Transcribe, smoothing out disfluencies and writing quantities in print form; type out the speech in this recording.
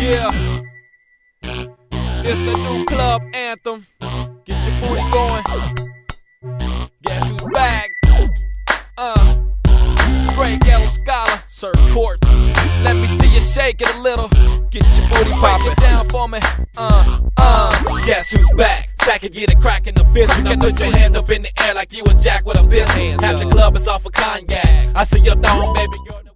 Yeah, it's the new club anthem. Get your booty going. Guess who's back? Break Yellow Scholar, Sir Court. Let me see you shake it a little. Get your booty poppin'. Break it down for me. Guess who's back? Jack and get a crack in the fist. You can put your hands up in the air like you a Jack with a fist hand. Half the club is off of cognac. I see your thong, baby girl.